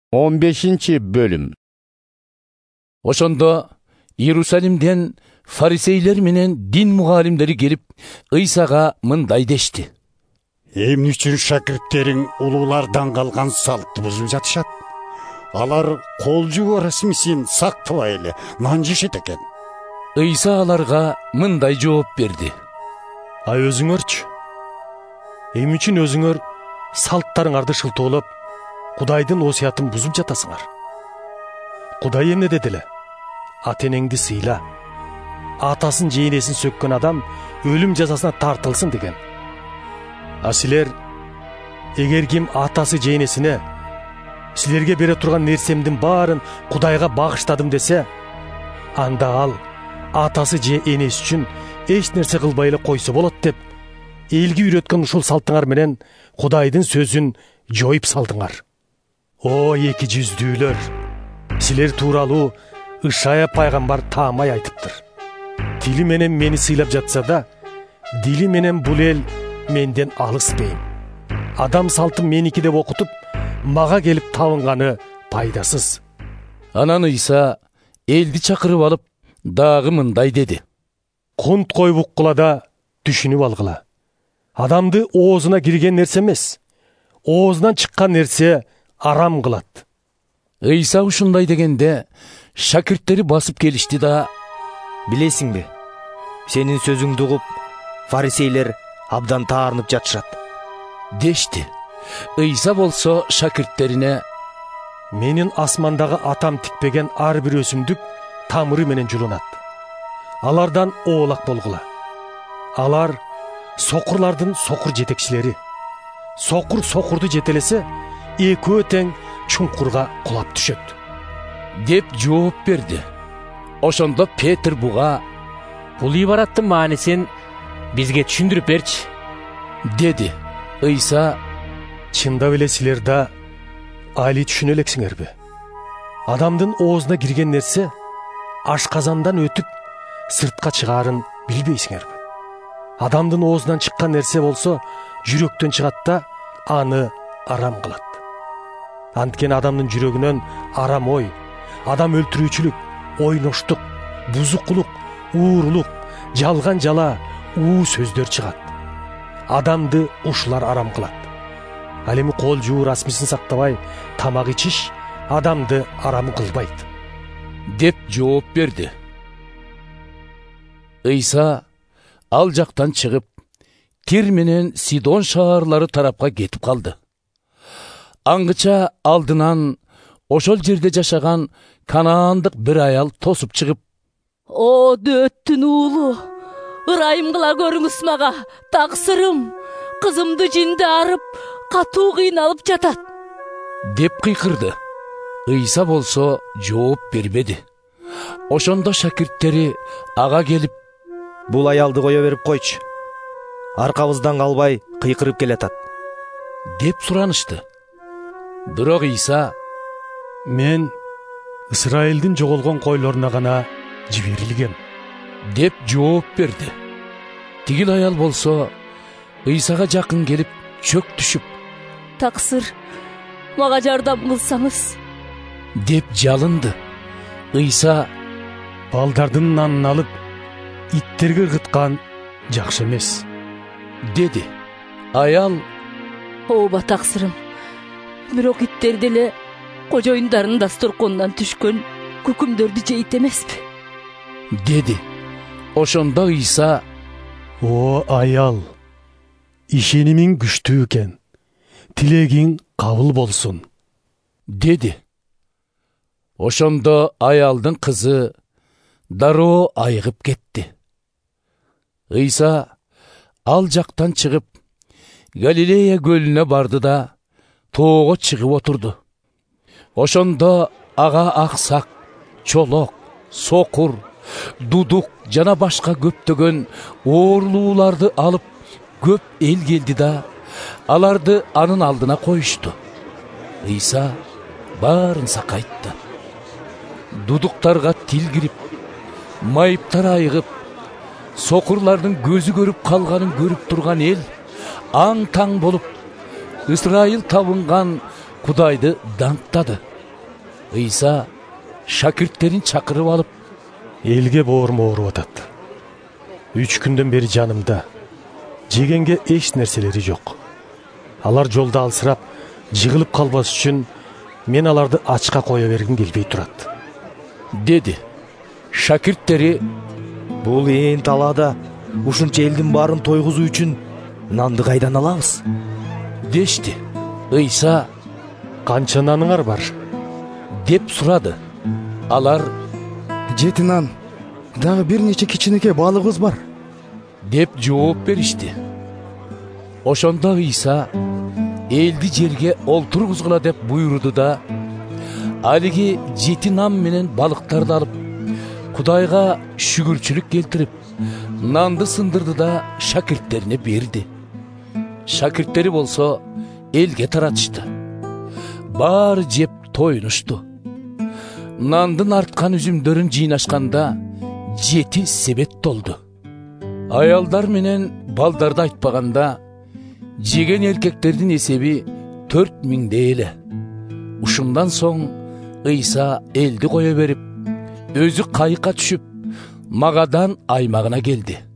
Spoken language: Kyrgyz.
15-бөлүм. Ошондо Иерусалимден фарисейлер менен дин мугалимдери келип, Ыйсага мындай дешти: Эмне үчүн шакирттериң улуулардан калган салтты бузуп жатышат? Алар кол жуу расмисин сактабай эле нан жешет экен. Ыйса аларга мындай жооп берди: Өзүңөрчү? Эмне үчүн өзүңөр салттарыңарды шылтоолоп, Кудайдын осуятын бузуп жатасыңар? Кудай эмне деди эле? Ата энеңди сыйла. Атасын же энесин сөккөн адам өлүм жазасына тартылсын деген. А силер, эгер ким атасы же энесине силерге бере турган нерсемдин баарын Кудайга багыштадым десе, анда ал атасы же энеси үчүн эч нерсе кылбай эле койсо болот деп, элге үйрөткөн ушул салтыңар менен Кудайдын сөзүн жоюп салдыңар. О, эки жүздүүлөр! Силер тууралуу Ышая пайгамбар таамай айтыптыр. Тили менен мени сыйлап жатса да, дили менен бул эл менден алыс бейим. Адам салтын меники деп окутуп, мага келип табынганы пайдасыз. Анан Ыйса элди чакырып алып, дагы мындай деди: Кунт кой буккулада түшүнүп алгыла. Адамды оозуна кирген нерсе эмес, оозунан чыккан нерсе арам кылат. Ыйса ушундай дегенде, шакирттери басып келишти да: Билесиңби, сенин сөзүңдү угуп, фарисейлер абдан таарынып жатышат, дешти. Ыйса болсо шакирттерине: Менин асмандагы атам тикпеген ар бир өсүмдүк тамыры менен жулунат. Алардан оолак болгула. Алар сокурлардын сокур жетекчилери. Сокур сокурду жетелесе, экөө тең чуңкурга кулап түшөт, деп жооп берди. Ошондо Петр буга: Бул ибараттын маанисин бизге түшүндүрүп берчи, деди. Ыйса: Чындап эле силер да али түшүнө элексиңерби? Адамдын оозуна кирген нерсе ашказандан өтүп сыртка чыгаарын билбейсиңерби? Адамдын оозунан чыккан нерсе болсо жүрөктөн чыгат да аны арам кылат. Анткени адамдын жүрөгүнөн арам ой, адам өлтүрүүчүлүк, ойноштук, бузукулук, уурулук, жалган жала, уу сөздөр чыгат. Адамды ушулар арам кылат. Ал эми кол жуу расмисин сактабай тамак ичиш адамды арам кылбайт, деп жооп берди. Ыйса ал жактан чыгып, Тир менен Сидон шаарлары тарапка кетип калды. Аңгыча алдынан ошол жерде жашаган канаандык бир аял тосуп чыгып: О, Дөөттүн уулу, ырайым кыла көрүңүз мага, таксырым, кызымды жинди арып, катуу кыйналып жатат, деп кыйкырды. Ыйса болсо жооп бербеди. Ошондо шакирттери ага келип: Бул аялды кое берип койчу, аркабыздан калбай кыйкырып келатат, деп суранышты. Бирок Ыйса: Мен Ысрайылдын жоголгон койлоруна гана жиберилгем, деп жооп берди. Тигил аял болсо Ыйсага жакын келип чөк түшүп: Таксыр, мага жардам кылсаңыз, деп жалынды. Ыйса: Балдардын нанын алып, иттерге ыргыткан жакшы эмес, деди. Аял: Ооба таксырым, бирок иттер деле кожоюндардын дасторконунан түшкөн күкүмдөрдү жейт эмеспи, деди. Ошондо Ыйса: О аял, ишенимиң күчтүү экен, тилегиң кабыл болсун, деди. Ошондо аялдын кызы дароо айыгып кетти. Ыйса ал жактан чыгып, Галилея көлүнө барды да тоого чыгып отурду. Ошондо ага аксак, чолок, сокур, дудук жана башка көптөгөн оорулууларды алып көп эл келди да аларды анын алдына коюшту. Ыйса баарын сакайтты. Дудуктарга тил кирип, майыптар айыгып, сокурлардын көзү көрүп калганын көрүп турган эл аң таң болуп, Ысрайыл табынган Кудайды даңктады. ыйса шакирттерин чакырып алып: элге боорум ооруп атат. 3 күндөн бери жанымда. Жегенге эч нерселери жок. Алар жолда алсырап, жыгылып калбас үчүн мен аларды ачка кое бергим келбей турат, деди. Шакирттери: Бул ээн талаада ушунча элдин баарын тойгузуу үчүн нанды кайдан алабыз? дешти. Ыйса: канча наныңар бар? деп сурады. Алар: 7 нан, дагы бир нече кичинекей балыгыбыз бар, деп жооп беришти. Ошондо Ыйса элди жерге олтургузгула деп буйруду да, алиги 7 нан менен балыктарды алып, Кудайга шүгүрчүлүк келтирип, нанды сындырды да шакирттерине берди. Шакирттери болсо элге таратышты. Баары жеп тоюнушту. Нандын арткан үзүмдөрүн жыйнашканда 7 себет толду. Аялдар менен балдарды айтпаганда, жеген эркектердин эсеби 4000 эле. Ушундан соң Ыйса элди кое берип, өзү кайыкка түшүп, Магадан аймагына келди.